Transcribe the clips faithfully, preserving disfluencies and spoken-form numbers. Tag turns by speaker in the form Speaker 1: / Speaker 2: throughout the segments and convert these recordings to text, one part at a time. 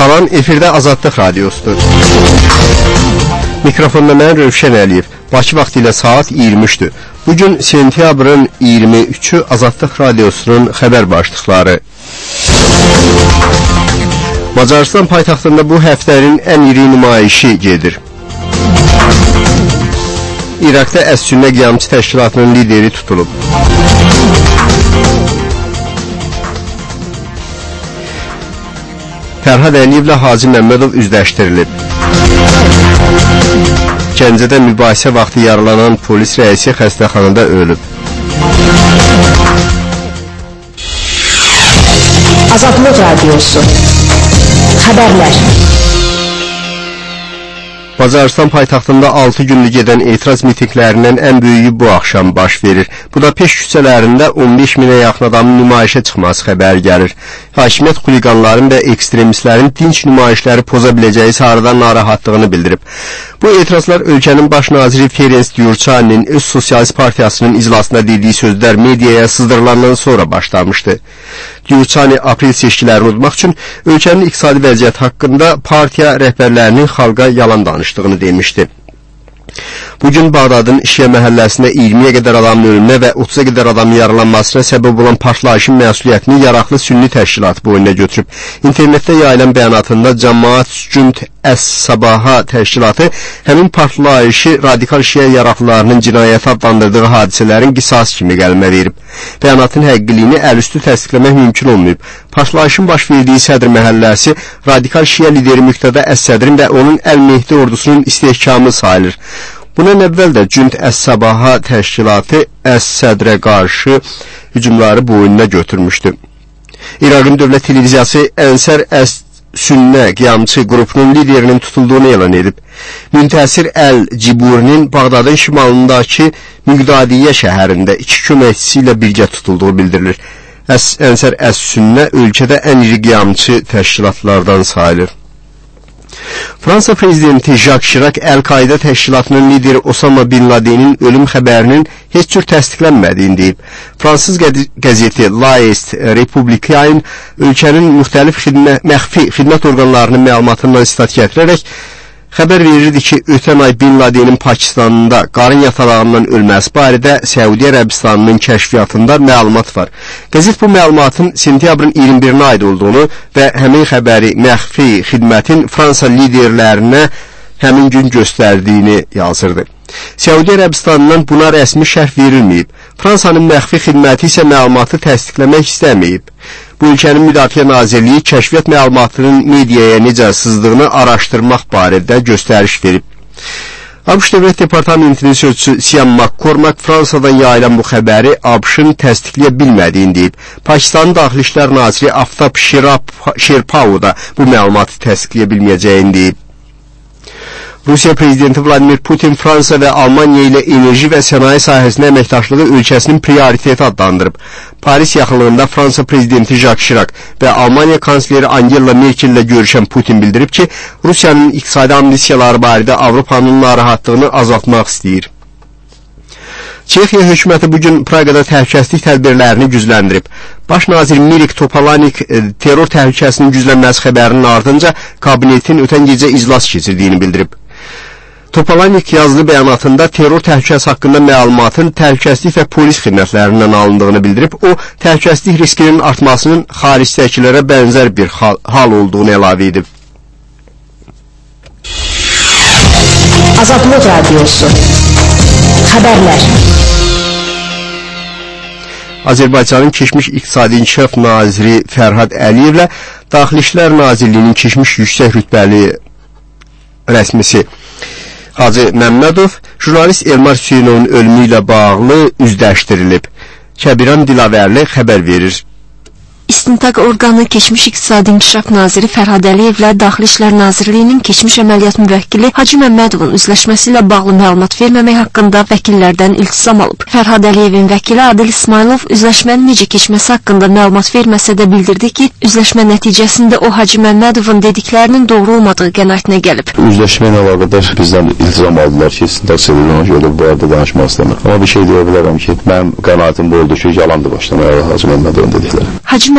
Speaker 1: Salam, efirdə Azadlıq Radiosudur. Mikrofonda mən Rövşən Əliyev. Bakı vaxtı ilə saat iyirmi üçdür. Bugün sentyabrın iyirmi üçü Azadlıq Radiosunun xəbər başlıqları. Macarıstan paytaxtında bu həftənin ən iri nümayişi gedir. İraqda Əs-Sünnə qiyamçı təşkilatının lideri tutulub. Fərhad Əliyevlə Hacı Məmmədov üzləşdirilib. Gəncədə mübahisə vaxtı yaralanan polis rəisi xəstəxanada ölüb.
Speaker 2: Azadlıq Radiosu Xəbərlər.
Speaker 1: Macarıstan paytaxtında altı günlük gedən etiraz mitinglərindən ən böyüyü bu axşam baş verir. Budapeşt küçələrində on beş minə yaxın adamın nümayişə çıxması xəbəri gəlir. Hakimiyyət xuliqanların və ekstremistlərin dinç nümayişləri poza biləcəyi sarıdan narahatlığını bildirib. Bu etirazlar ölkənin baş naziri Ferenc Gyurçaninin öz sosialist partiyasının iclasında dediyi sözlər mediaya sızdırılandan sonra başlamışdı. Gyurçani aprel seçkilərini udmaq üçün ölkənin iqtisadi vəziyyəti haqqında partiya rəhbərlərinin xalqa yalan danışdığını demişdi. Bugün Bağdadın Şiə məhəlləsində iyirmiyə qədər adamın ölümünə və otuza qədər adamın yaralanmasına səbəb olan partlayışın məsuliyyətini yaraqlı sünni təşkilatı boynuna götürüb. İnternetdə yayılan bəyanatında Cəmaət Cünd Əs-Sabaha təşkilatı həmin partlayışı radikal Şiə yaraqlılarının cinayəti adlandırdığı hadisələrin qisas kimi qəlmə verib. Bəyanatın həqiqiliyini əlüstü təsdiqləmək mümkün olmayıb. Partlayışın baş verdiyi Sədr məhəlləsi radikal Şiə lideri Müqtada Əs-Sədrin və onun Əl-Mehdi ordusunun istehkamı sayılır. Bundan əvvəl də Cünd Əs-Sabaha təşkilatı Əs-Sədrə qarşı hücumları boynuna götürmüşdü. İraqın dövlət televiziyası Ənsər Əs-Sünnə qiyamçı qrupunun liderinin tutulduğunu elan edib. Müntəsir Əl-Ciburinin Bağdadın şimalındakı Müqdadiyyə şəhərində iki köməkçisi ilə birgə tutulduğu bildirilir. Ənsər Əs-Sünnə ölkədə ən iri qiyamçı təşkilatlardan sayılır. Fransa prezidenti Jacques Chirac Əl-Qaida təşkilatının lideri Osama Bin Ladenin ölüm xəbərinin heç cür təsdiqlənmədiyini deyib. Fransız qəzeti L'Est Républicain ölkənin müxtəlif xidmə, məxfi xidmət orqanlarının məlumatından istat gətirərək xəbər verirdi ki, ötən ay Bin Ladenin Pakistanında qarın yatalağından ölməsi barədə Səudi Ərəbistanının kəşfiyyatında məlumat var. Qəzet bu məlumatın sentyabrın iyirmi birinə aid olduğunu və həmin xəbəri məxfi xidmətin Fransa liderlərinə həmin gün göstərdiyini yazırdı. Səudi Ərəbistanından buna rəsmi şərh verilməyib. Fransanın məxfi xidməti isə məlumatı təsdiqləmək istəməyib. Bu ölkənin Müdafiə Nazirliyi kəşfiyyat məlumatının mediaya necə sızdığını araşdırmaq barədə göstəriş verib. ABŞ Dövlət Departamentinin sözçüsü Siam McCormack Fransadan yayılan bu xəbəri ABŞ-ın təsdiqləyə bilmədiyini deyib. Pakistanın Daxili İşlər Naziri Aftab Şerpao da bu məlumatı təsdiqləyə bilməyəcəyini deyib. Rusiya prezidenti Vladimir Putin Fransa və Almaniya ilə enerji və sənaye sahəsində əməkdaşlığı ölkəsinin prioriteti adlandırıb. Paris yaxınlığında Fransa prezidenti Jacques Chirac və Almaniya kansleri Angela Merkel ilə görüşən Putin bildirib ki, Rusiyanın iqtisadi ambisiyaları barədə Avropanın narahatlığını azaltmaq istəyir. Çexiya hökuməti bugün Praqada təhlükəsizlik tədbirlərini gücləndirib. Baş nazir Mirik Topalanik terror təhlükəsinin güclənməsi xəbərinin ardınca kabinetin ötən gecə iclas keçirdiyini bildirib. Topalanik yazılı bəyanatında terror təhlükəsi haqqında məlumatın təhlükəsizlik və polis xidmətlərindən alındığını bildirib, o, təhlükəsizlik riskinin artmasının xaricdəkilərə bənzər bir hal, hal olduğunu əlavə edib.
Speaker 2: Azadlıq Radiosu Xəbərlər.
Speaker 1: Azərbaycanın keçmiş İqtisadi İnkişaf Naziri Fərhad Əliyevlə Daxili İşlər Nazirliyinin keçmiş yüksək rütbəli rəsmisi Hacı Məmmədov jurnalist Elmar Hüseynovun ölümü ilə bağlı üzləşdirilib. Kəbiran Dilavərli xəbər verir.
Speaker 3: İstintaq orqanı keçmiş İqtisadi İnkişaf Naziri Fərhad Əliyevlə Daxili İşlər Nazirliyinin keçmiş əməliyyat müvəkkili Hacı Məmmədovun üzləşməsi ilə bağlı məlumat verməmək haqqında vəkillərdən iltisam alıb. Fərhad Əliyevin vəkili Adil İsmailov üzləşmənin necə keçməsi haqqında məlumat verməsə də bildirdi ki, üzləşmə nəticəsində o Hacı Məmmədovun dediklərinin doğru olmadığı qənaətinə gəlib.
Speaker 4: Üzləşmə ilə əlaqədar bizdən iltizam aldılar ki, istintaq sevilir, ona görə bu arada danışmaq istəmir. Amma bir şey deyə bilərəm ki, mənim qənaətim bu oldu ki, yalandı başlamayaraq Hacı Məmmədovun dedikləri.
Speaker 3: Hacı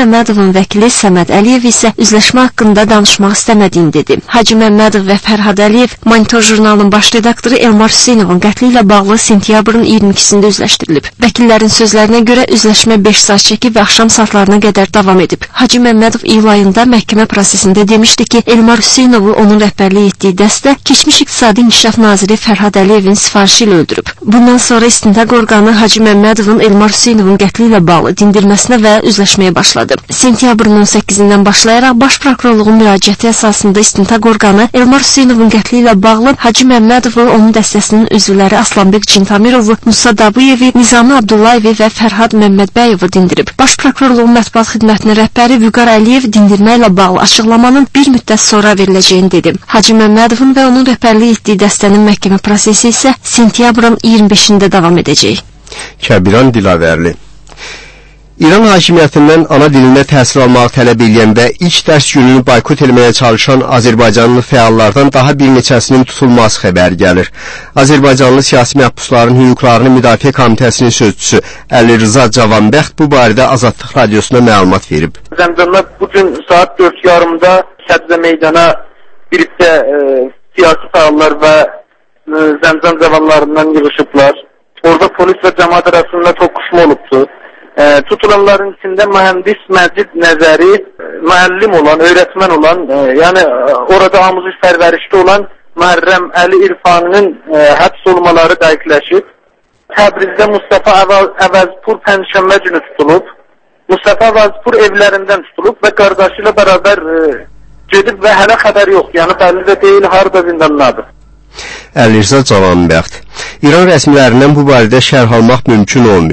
Speaker 3: Məmmədovun vəkili Səməd Əliyev isə üzləşmə haqqında danışmaq istəmədiyini dedi. Hacı Məmmədov və Fərhad Əliyev Monitor jurnalının baş redaktoru Elmar Hüseynovun qətli ilə bağlı sentyabrın iyirmi ikisində üzləşdirilib. Vəkillərin sözlərinə görə üzləşmə beş saat çəkib və axşam saatlarına qədər davam edib. Hacı Məmmədov iyul ayında məhkəmə prosesində demişdi ki, Elmar Hüseynovu onun rəhbərlik etdiyi dəstə keçmiş İqtisadi İnkişaf naziri Fərhad Əliyevin sifarişi ilə öldürüb. Bundan sonra istintaq orqanı Hacı Məmmədovun Elmar Hüseynovun qətli ilə bağlı dindirməsinə və üzləşməyə başladı. Sentyabrın on səkkizindən başlayaraq Baş Prokurorluğun müraciəti əsasında istintaq orqanı Elmar Hüseynovun qətli ilə bağlı Hacı Məmmədovu, onun dəstəsinin üzvləri Aslanbek Cintamirovu, Musa Dabuyevi, Nizami Abdullayevi və Fərhad Məmmədbəyovu dindirib. Baş Prokurorluğun mətbuat xidmətinin rəhbəri Vüqar Əliyev dindirmə ilə bağlı açıqlamanın bir müddət sonra veriləcəyini dedi. Hacı Məmmədovun və onun rəhbərlik etdiyi dəstənin məhkəmə prosesi isə sentyabrın iyirmi beşində davam edəcək.
Speaker 1: Kəbiran Dilavərli. İran hakimiyyətindən ana dilində təhsil almağı tələb edən və ilk dərs gününü boykot etməyə çalışan Azərbaycanlı fəallardan daha bir neçəsinin tutulması xəbər gəlir. Azərbaycanlı siyasi məhbusların hüquqlarını müdafiə komitəsinin sözçüsü Əli Rıza Cavanbəxt bu barədə Azadlıq Radiosuna məlumat verib.
Speaker 5: Zəmzəmdə bugün saat dörd yarımda Səbzə meydana birlikdə e, siyasi fəallar və e, Zəmzəm cavanlarından yığışıblar. Orada polis və cəmaət arasında toqquşma olubdu. E, tutulanların içində mühəndis Məcid Nəzəri, e, müəllim olan, öyrətmən olan, e, yəni e, orada amuzaj pərvərişdə olan Məhərrəm Əli İrfaninin e, həbs olmaları dəqiqləşib. Təbrizdə Mustafa Əvəzpur pənşənbə günü tutulub. Mustafa Əvəzpur evlərindən tutulub və qardaşı ilə bərabər e, gedib və hələ xəbər yoxdur. Yəni bəlli də deyil, harada zindandadır.
Speaker 1: Əli Rıza Cavanbəxt. İran rəsmilərindən bu barədə şərh almaq mümkün olmuyor.